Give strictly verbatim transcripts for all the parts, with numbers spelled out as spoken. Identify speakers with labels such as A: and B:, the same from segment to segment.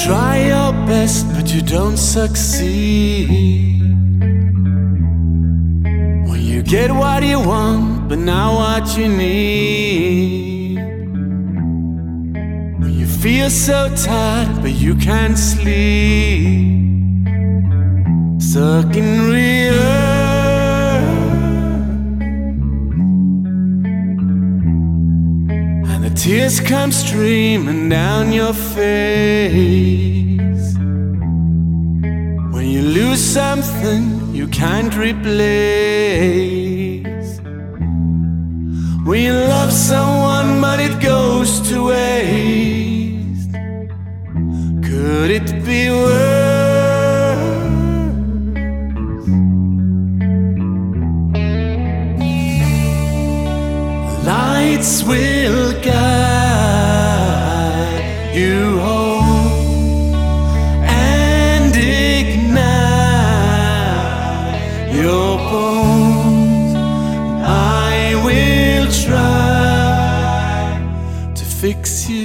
A: try your best, but you don't succeed. When you get what you want, but not what you need. When you feel so tired, but you can't sleep. Stuck in reverse, and the tears come streaming down your face. When you lose something you can't replace. When you love someone but it goes to waste. Could it be worse? Lights will guide you home and ignite your bones. I will try to fix you.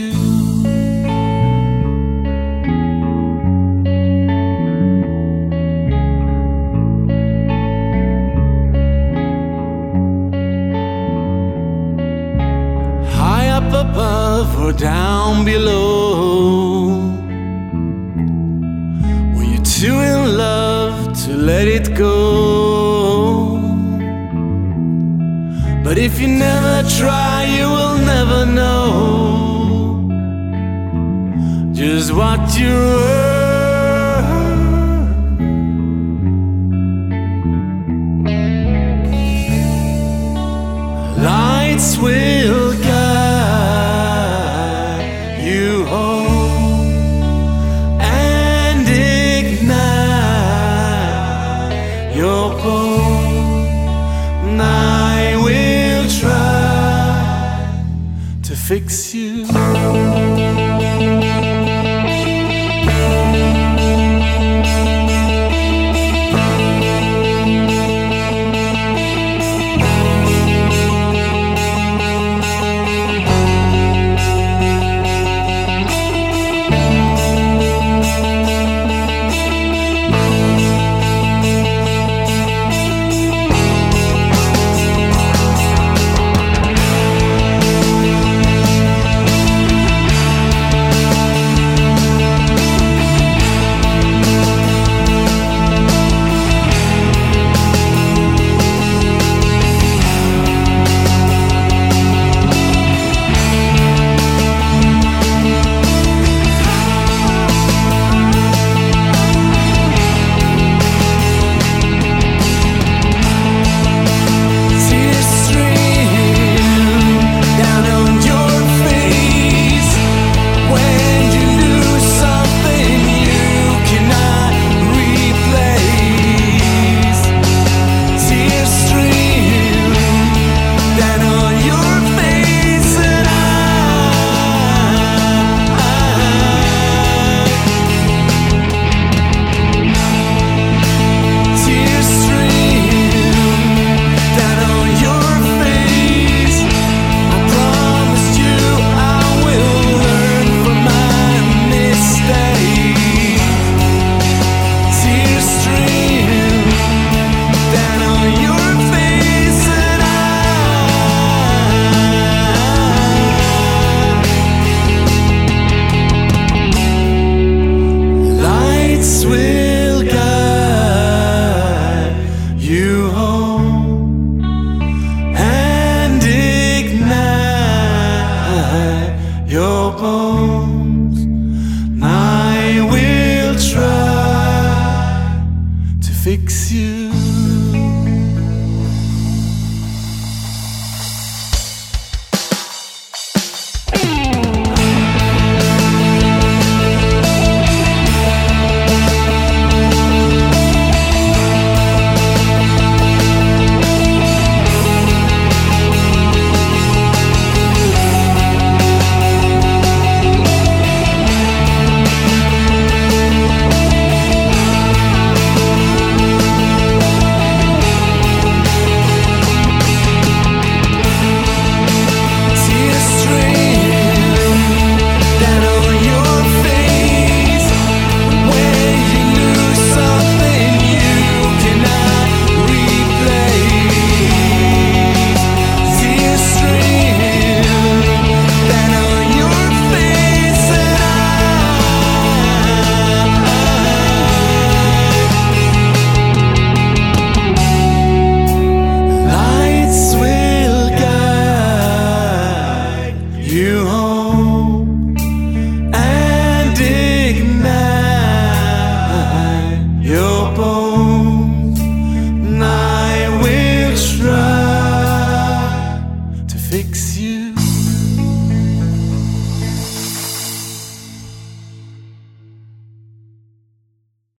A: Above or down below, when you're too in love to let it go. But if you never try, you will never know just what you're worth. Lights will guide you home and ignite your bones. And I will try to fix you.